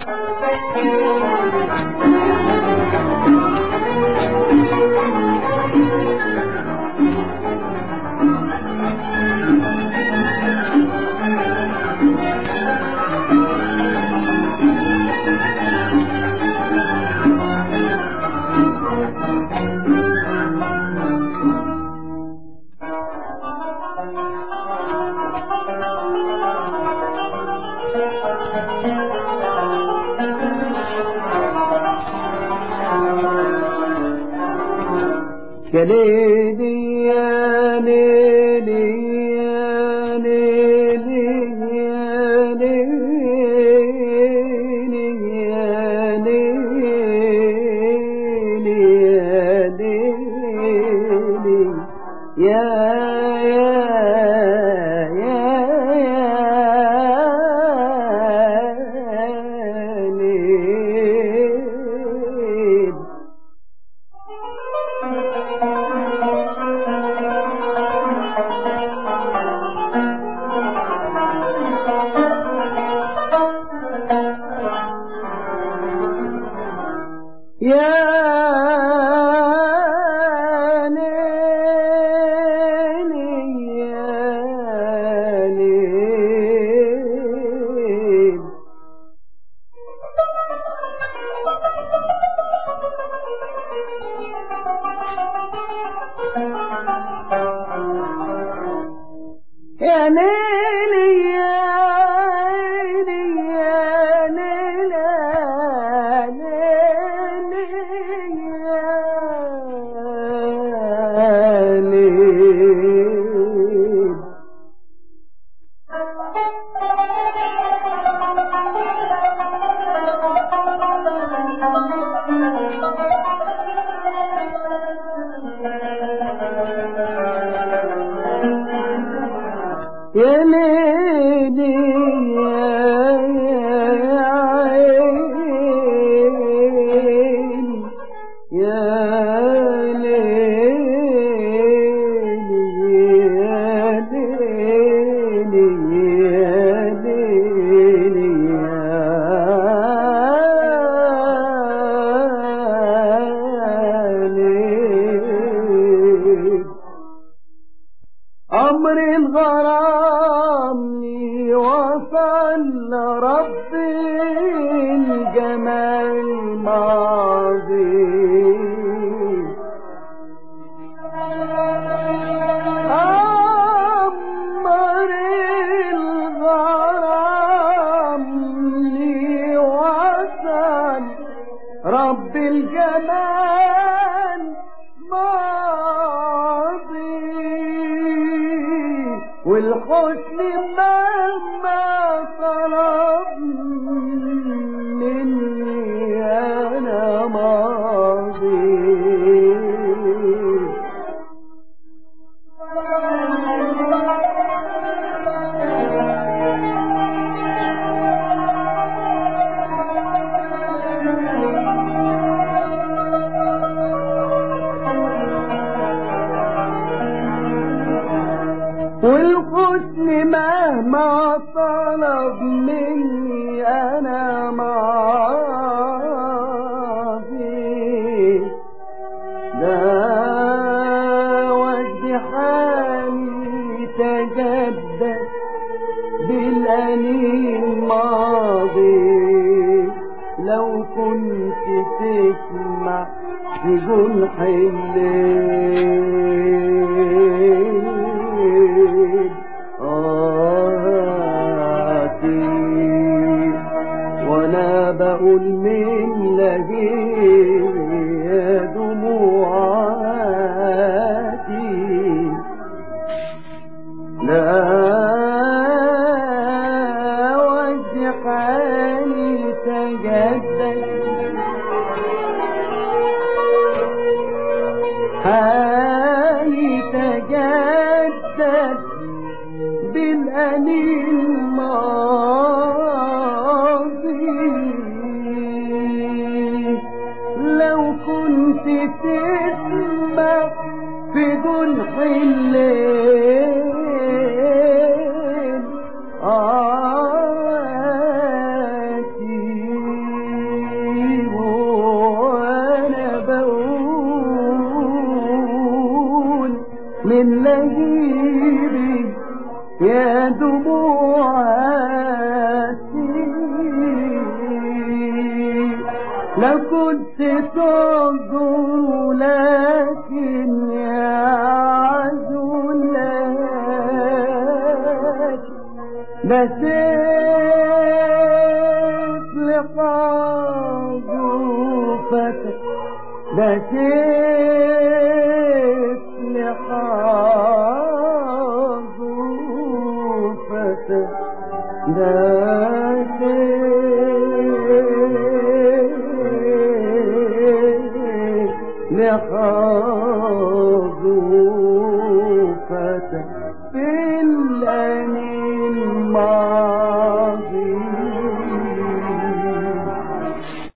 يا ليلي يا ليلي يا ليلي يا ليلي يا ليلي يا أمر الغرام لي وصل ربي الجمال ماضي أمر الغرام لي وصل ربي الجمال والحسن مهما طلب مني أنا ماضي والحسن مهما طلب مني أنا ماضي ده وجد حالي تجدد بالأنين ماضي لو كنت تسمع جنح الليل وانا بقول من لهي دموعاتي لا وجه حالي تجدد حالي تجدد بالأنين ماضي لو كنت تسمع في جنح الليل آتي من لهيبي يا دموعاتي لو كنت تنظر لكن يا عزولك نسيت لقاء فتى نسيت لقاء فتى نسيت لقاء